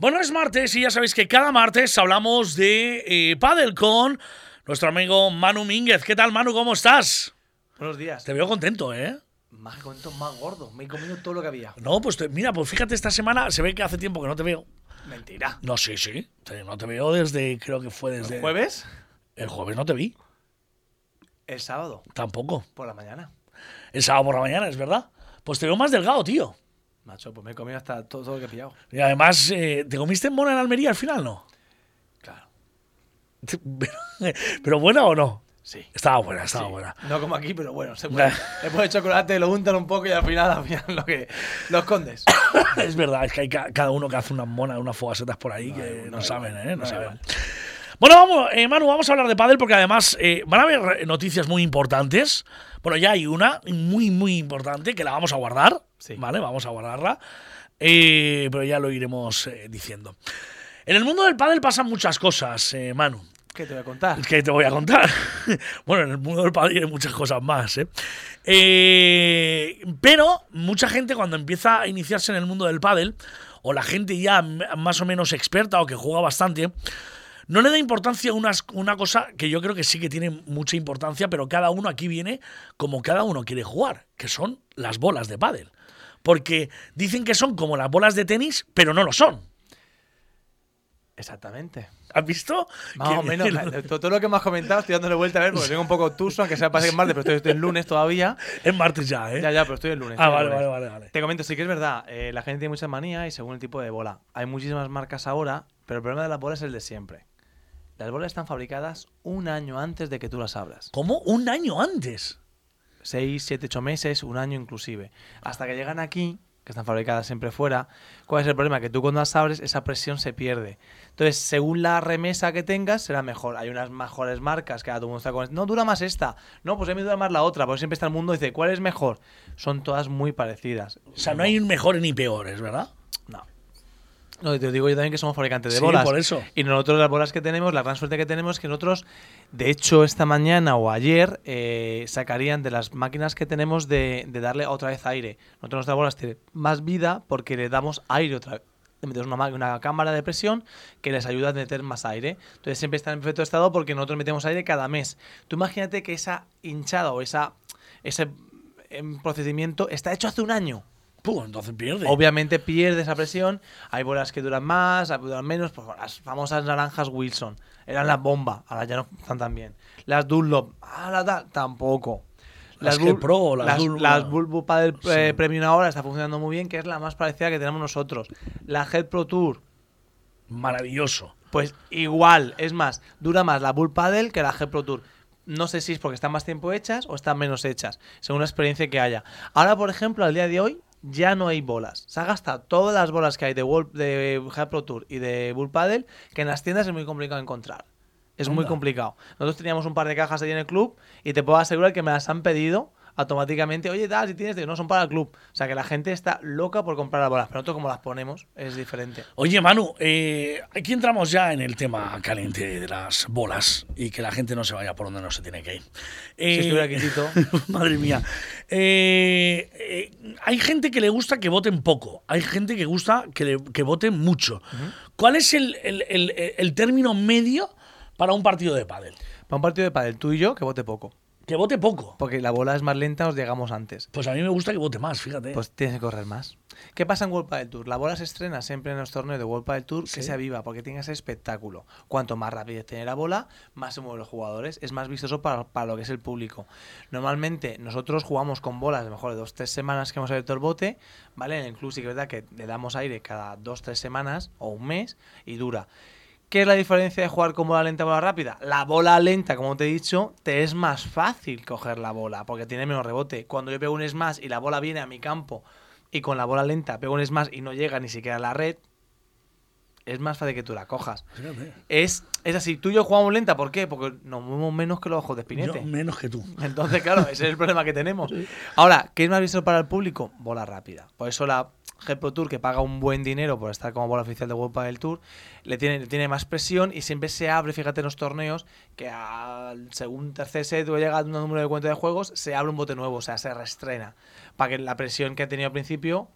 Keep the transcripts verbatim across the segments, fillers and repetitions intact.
Bueno, es martes y ya sabéis que cada martes hablamos de eh, pádel con nuestro amigo Manu Mínguez. ¿Qué tal, Manu? ¿Cómo estás? Buenos días. Te veo contento, ¿eh? Más contento, más gordo. Me he comido todo lo que había. No, pues te, mira, pues fíjate, esta semana se ve que hace tiempo que no te veo. Mentira. No, sí, sí. No te veo desde, creo que fue desde... ¿El jueves? El jueves no te vi. El sábado. Tampoco. Por la mañana. El sábado por la mañana, es verdad. Pues te veo más delgado, tío. Macho, pues me he comido hasta todo, todo lo que he pillado. Y además, eh, ¿te comiste en Mona en Almería al final, no? Claro. Pero, ¿pero buena o no? Sí. Estaba buena, estaba Sí. buena. No como aquí, pero bueno, se puede. Le pones chocolate, lo untan un poco y al final, al final lo que lo escondes. Es verdad, es que hay ca- cada uno que hace unas monas, unas fogasetas por ahí No que hay- no, no hay saben, igual, ¿eh? No, no hay saben. igual. Bueno, vamos, eh, Manu, vamos a hablar de pádel porque además eh, van a haber noticias muy importantes. Bueno, ya hay una muy, muy importante que la vamos a guardar, Sí. ¿vale? Vamos a guardarla, eh, pero ya lo iremos eh, diciendo. En el mundo del pádel pasan muchas cosas, eh, Manu. ¿Qué te voy a contar? ¿Qué te voy a contar? Bueno, en el mundo del pádel hay muchas cosas más, ¿eh? Eh, Pero mucha gente cuando empieza a iniciarse en el mundo del pádel, o la gente ya m- más o menos experta o que juega bastante, no le da importancia a unas- una cosa que yo creo que sí que tiene mucha importancia, pero cada uno aquí viene como cada uno quiere jugar, que son las bolas de pádel. Porque dicen que son como las bolas de tenis, pero no lo son. Exactamente. ¿Has visto? Más Que- o menos. me- todo, todo lo que me has comentado estoy dándole vuelta a ver porque tengo un poco tuso, aunque sea para que es martes, pero estoy, estoy el lunes todavía. Es martes ya, ¿eh? Ya, ya, pero estoy el lunes. Ah, estoy el vale, lunes. vale, vale, vale. Te comento, sí que es verdad, eh, la gente tiene muchas manías y según el tipo de bola. Hay muchísimas marcas ahora, pero el problema de las bolas es el de siempre. Las bolas están fabricadas un año antes de que tú las abras. ¿Cómo? Un año antes. Seis, siete, ocho meses, un año inclusive. Hasta que llegan aquí, que están fabricadas siempre fuera, ¿cuál es el problema? Que tú cuando las abres, esa presión se pierde. Entonces, según la remesa que tengas, será mejor. Hay unas mejores marcas que ahora todo el mundo está con... No, dura más esta. No, pues a mí me dura más la otra. Porque siempre está el mundo y dice, ¿cuál es mejor? Son todas muy parecidas. O sea, no hay mejores ni peores, ¿verdad? No. No, te digo yo también que somos fabricantes de Sí, bolas. por eso. Y nosotros las bolas que tenemos, la gran suerte que tenemos es que nosotros, de hecho, esta mañana o ayer, eh, sacarían de las máquinas que tenemos de, de darle otra vez aire. Nosotros nuestras bolas tienen más vida porque le damos aire otra vez. Le metemos una, ma- una cámara de presión que les ayuda a meter más aire. Entonces siempre están en perfecto estado porque nosotros metemos aire cada mes. Tú imagínate que esa hinchada o esa, ese em, procedimiento está hecho hace un año. Puh, entonces pierde. Obviamente pierde esa presión. Hay bolas que duran más, hay que duran menos. Pues las famosas naranjas Wilson eran la bomba, ahora ya no están tan bien. Las Dunlop, ah, la tal, tampoco. Las Bul- G Pro, las las, Dunlop. las Bulbu Padel eh, Sí. Premium ahora está funcionando muy bien, que es la más parecida que tenemos nosotros. La Head Pro Tour, Maravilloso. pues igual, es más, dura más la Bull Padel que la Head Pro Tour. No sé si es porque están más tiempo hechas o están menos hechas, según la experiencia que haya. Ahora, por ejemplo, al día de hoy ya no hay bolas. Se ha gastado todas las bolas que hay de, World, de Head Pro Tour y de Bull Padel, que en las tiendas es muy complicado encontrar. Es muy Anda. complicado. Nosotros teníamos un par de cajas ahí en el club y te puedo asegurar que me las han pedido automáticamente. Oye, tal, si tienes, no son para el club. O sea que la gente está loca por comprar las bolas, pero nosotros como las ponemos es diferente. Oye, Manu, eh, aquí entramos ya en el tema caliente de las bolas y que la gente no se vaya por donde no se tiene que ir. Eh, Si estuviera quietito. Madre mía. Eh, eh, hay gente que le gusta que voten poco. Hay gente que gusta que, le- que voten mucho. ¿Cuál es el, el- el- el término medio para un partido de pádel? Para un partido de pádel, tú y yo, que vote poco. Que vote poco. Porque la bola es más lenta, nos llegamos antes. Pues a mí me gusta que vote más, fíjate. Pues tienes que correr más. ¿Qué pasa en World Padel Tour? La bola se estrena siempre en los torneos de World Padel Tour Sí. que se aviva, porque tiene ese espectáculo. Cuanto más rapidez tiene la bola, más se mueven los jugadores. Es más vistoso para, para lo que es el público. Normalmente nosotros jugamos con bolas de mejor de dos tres semanas que hemos abierto el bote, ¿vale? En el club sí que es verdad que le damos aire cada dos tres semanas o un mes y dura. ¿Qué es la diferencia de jugar con bola lenta y bola rápida? La bola lenta, como te he dicho, te es más fácil coger la bola porque tiene menos rebote. Cuando yo pego un smash y la bola viene a mi campo y con la bola lenta pego un smash y no llega ni siquiera a la red, es más fácil que tú la cojas. Fíjate. Es, es así, tú y yo jugamos lenta, ¿por qué? Porque nos movemos menos que los ojos de Yo espinete. menos que tú. Entonces, claro, ese es el problema que tenemos. Ahora, ¿qué es más visto para el público? Bola rápida. Por eso la G Pro Tour, que paga un buen dinero por estar como bola oficial de World Padel Tour, le tiene, le tiene más presión y siempre se abre, fíjate en los torneos, que al segundo, tercer set o llega a un número de cuenta de juegos, se abre un bote nuevo, o sea, se reestrena. Para que la presión que ha tenido al principio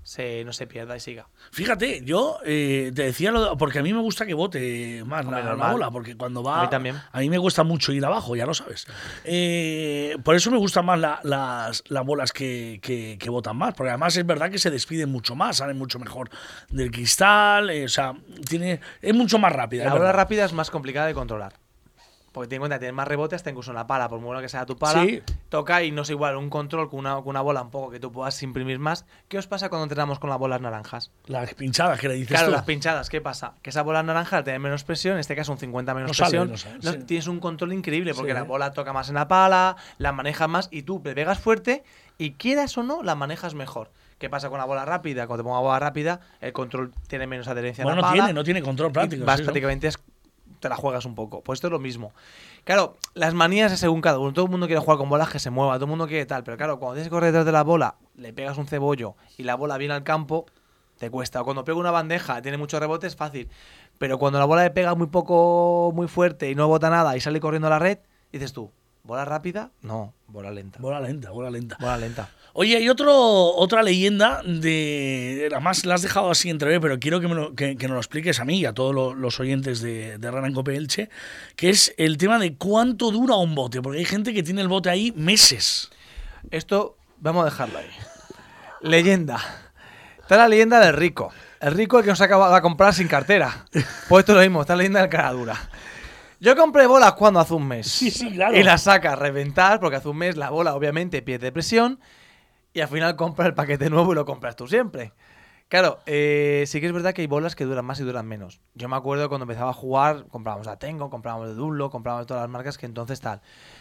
se, no se pierda y siga. Fíjate, yo eh, te decía lo de- porque a mí me gusta que bote más Hombre, la, la normal. bola, porque cuando va. A mí también. A mí me cuesta mucho ir abajo, ya lo sabes. Eh, por eso me gustan más la- las, las bolas que, que, que botan más, porque además es verdad que se despiden mucho más, salen mucho mejor del cristal, eh, o sea, tiene, es mucho más rápida. La es bola verdad. rápida es más complicada de controlar. Porque ten en cuenta, tienes más rebotes, hasta incluso en la pala, por muy bueno que sea tu pala, Sí. toca y no es igual un control con una, con una bola un poco que tú puedas imprimir más. ¿Qué os pasa cuando entrenamos con las bolas naranjas? Las pinchadas que le dices Claro, tú. las pinchadas, ¿qué pasa? Que esa bola naranja al tener menos presión, en este caso un cincuenta menos No sale, presión, no sale, no- sí. tienes un control increíble porque Sí. la bola toca más en la pala, la manejas más y tú le pegas fuerte y quieras o no, la manejas mejor. ¿Qué pasa con la bola rápida? Cuando te pongo bola rápida, el control tiene menos adherencia Bueno, en la no pala. tiene, no tiene control y práctico. vas sí, ¿no? prácticamente es- te la juegas un poco. Pues esto es lo mismo. Claro, las manías es según cada uno. Todo el mundo quiere jugar con bolas que se mueva, todo el mundo quiere tal. Pero claro, cuando tienes que correr detrás de la bola, le pegas un cebollo y la bola viene al campo, te cuesta. O cuando pega una bandeja, tiene muchos rebotes, es fácil. Pero cuando la bola le pega muy poco, muy fuerte y no bota nada y sale corriendo a la red, dices tú, ¿bola rápida? No, bola lenta. Bola lenta, bola lenta. Bola lenta. Oye, hay otro, otra leyenda de. Además, la has dejado así entrever, pero quiero que, me lo, que, que nos lo expliques a mí y a todos lo- los oyentes de, de Rana en Cope Elche, que es el tema de cuánto dura un bote, porque hay gente que tiene el bote ahí meses. Esto, vamos a dejarlo ahí. Leyenda. Está la leyenda del rico. El rico el que nos acaba de comprar sin cartera. Pues esto es lo mismo, está la leyenda del cara dura. Yo compré bolas cuando hace un mes. Sí, sí, claro. Y las sacas reventar, porque hace un mes la bola obviamente pierde presión. Y al final compras el paquete nuevo y lo compras tú siempre. Claro, eh, sí que es verdad que hay bolas que duran más y duran menos. Yo me acuerdo cuando empezaba a jugar, comprábamos la Tengo, comprábamos de Dunlop, comprábamos de todas las marcas que entonces tal.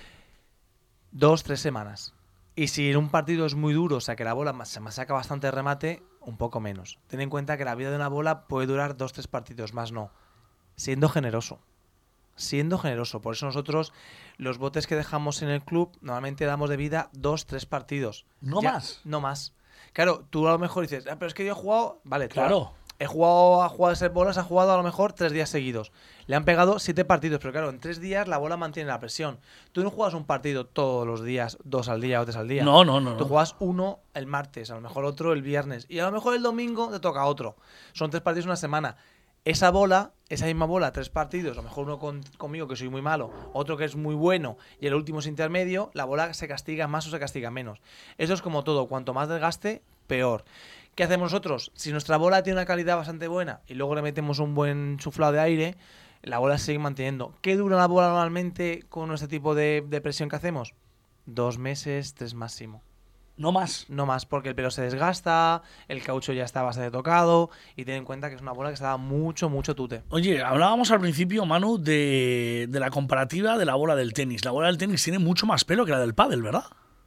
Dos, tres semanas. Y si en un partido es muy duro, o sea que la bola se me saca bastante remate, un poco menos. Ten en cuenta que la vida de una bola puede durar dos, tres partidos, más no. Siendo generoso. Siendo generoso. Por eso nosotros, los botes que dejamos en el club, normalmente damos de vida dos, tres partidos. ¿No Ya- más? No más. Claro, tú a lo mejor dices, ah, pero es que yo he jugado. Vale, tú Claro. He jugado, ha jugado esas bolas, ha jugado a lo mejor tres días seguidos. Le han pegado siete partidos, pero claro, en tres días la bola mantiene la presión. Tú no juegas un partido todos los días, dos al día o tres al día. No, no, no. Tú no. juegas uno el martes, a lo mejor otro el viernes. Y a lo mejor el domingo te toca otro. Son tres partidos una semana. Esa bola, esa misma bola, tres partidos, a lo mejor uno con- conmigo que soy muy malo, otro que es muy bueno y el último es intermedio, la bola se castiga más o se castiga menos. Eso es como todo, cuanto más desgaste, peor. ¿Qué hacemos nosotros? Si nuestra bola tiene una calidad bastante buena y luego le metemos un buen suflado de aire, la bola se sigue manteniendo. ¿Qué dura la bola normalmente con este tipo de, de presión que hacemos? Dos meses, tres máximo. No más. No más, porque el pelo se desgasta, el caucho ya está bastante tocado y ten en cuenta que es una bola que se da mucho, mucho tute. Oye, hablábamos al principio, Manu, de, de la comparativa de la bola del tenis. La bola del tenis tiene mucho más pelo que la del pádel, ¿verdad?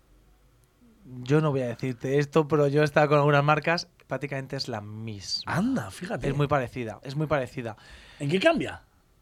Yo no voy a decirte esto, pero yo he estado con algunas marcas, prácticamente es la misma. Anda, fíjate. Es muy parecida, es muy parecida. ¿En qué cambia?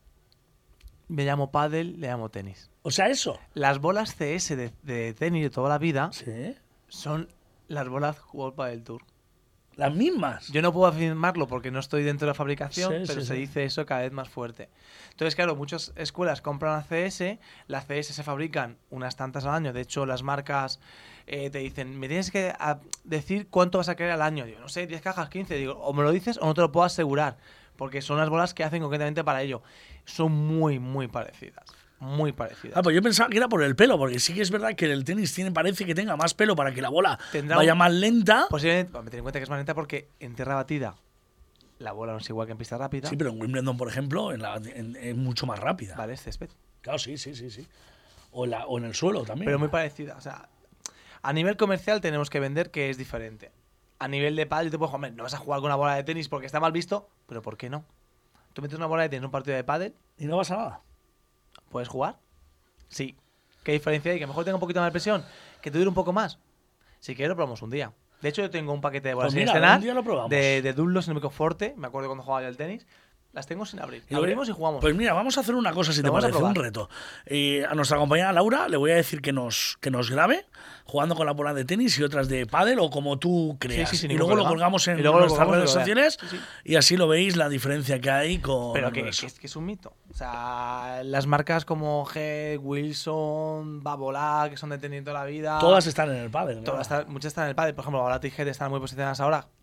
Me llamo pádel, le llamo tenis. O sea, eso. Las bolas C S de, de tenis de toda la vida Sí. son las bolas World Padel Tour. Las mismas. Yo no puedo afirmarlo porque no estoy dentro de la fabricación, Sí, pero sí, se sí. dice eso cada vez más fuerte. Entonces, claro, muchas escuelas compran la C S, las C S se fabrican unas tantas al año, de hecho las marcas eh, te dicen, me tienes que a- decir cuánto vas a querer al año. Digo, no sé, diez cajas, quince, digo, o me lo dices o no te lo puedo asegurar, porque son las bolas que hacen concretamente para ello. Son muy, muy parecidas, muy parecidas. Ah, pues yo pensaba que era por el pelo, porque sí que es verdad que el tenis tiene, parece que tenga más pelo para que la bola Tendrá vaya un- más lenta. Posiblemente, bueno, ten en cuenta que es más lenta porque en tierra batida la bola no es igual que en pista rápida. Sí, pero en Wimbledon, por ejemplo, en la- en- es mucho más rápida. Vale, es césped. Claro, sí, sí, sí, sí. O, en la- o en el suelo también. Pero muy parecida. O sea, a nivel comercial tenemos que vender que es diferente. A nivel de pádel, yo te puedo jugar, hombre, no vas a jugar con una bola de tenis porque está mal visto, pero ¿por qué no? Tú metes una bola de tenis en un partido de pádel, Y no pasa nada. ¿puedes jugar? Sí. ¿Qué diferencia hay? Que a lo mejor tenga un poquito más de presión, que te dure un poco más. Si quieres, lo probamos un día. De hecho, yo tengo un paquete de bolas Pues sin mira, estrenar, un día lo probamos. de, de Dunlop sin Forte, me acuerdo cuando jugaba yo al tenis. Las tengo sin abrir. Y lo Abrimos ve- y jugamos. Pues mira, vamos a hacer una cosa, si Lo te vamos a parece, un probar. reto. Eh, a nuestra compañera Laura le voy a decir que nos, que nos grabe jugando con la bola de tenis y otras de pádel o como tú creas. sí, sin y ningún luego lo problema. colgamos en Y luego lo nuestras colgamos y redes lo vean. sociales Sí, sí. y así lo veis la diferencia que hay con Pero el que, resto. que es, que es un mito. O sea, las marcas como G, Wilson, Babolat, que son de tenis toda la vida. Todas están en el pádel. ¿no? todas están- muchas están en el pádel. Por ejemplo, Babolat y G están muy posicionadas ahora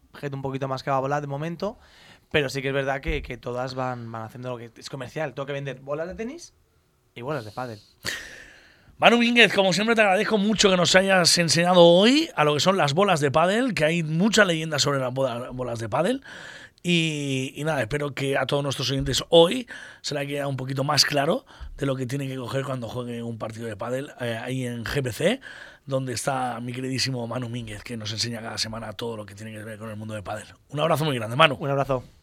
gente un poquito más que va a volar de momento, pero sí que es verdad que, que todas van, van haciendo lo que es comercial. Tengo que vender bolas de tenis y bolas de pádel. Manu Mínguez, como siempre te agradezco mucho que nos hayas enseñado hoy a lo que son las bolas de pádel, que hay mucha leyenda sobre las bolas de pádel. Y, y nada, espero que a todos nuestros oyentes hoy se les quede un poquito más claro de lo que tienen que coger cuando juegue un partido de pádel eh, ahí en G P C, donde está mi queridísimo Manu Mínguez, que nos enseña cada semana todo lo que tiene que ver con el mundo de pádel. Un abrazo muy grande, Manu. Un abrazo.